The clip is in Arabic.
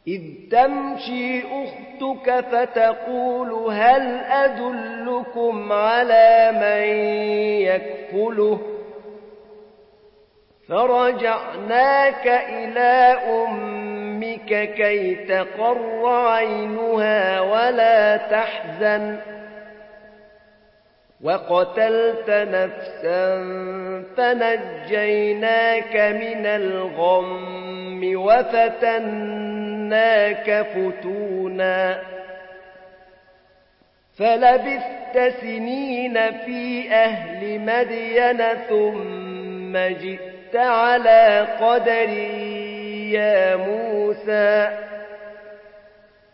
إذ تمشي أختك فتقول هل أدلكم على من يكفله فرجعناك إلى أمك كي تقر عينها ولا تحزن وقتلت نفسا فنجيناك من الغم وفتناك فتونا فلبثت سنين في أهل مدين ثم جئت على قدر يا موسى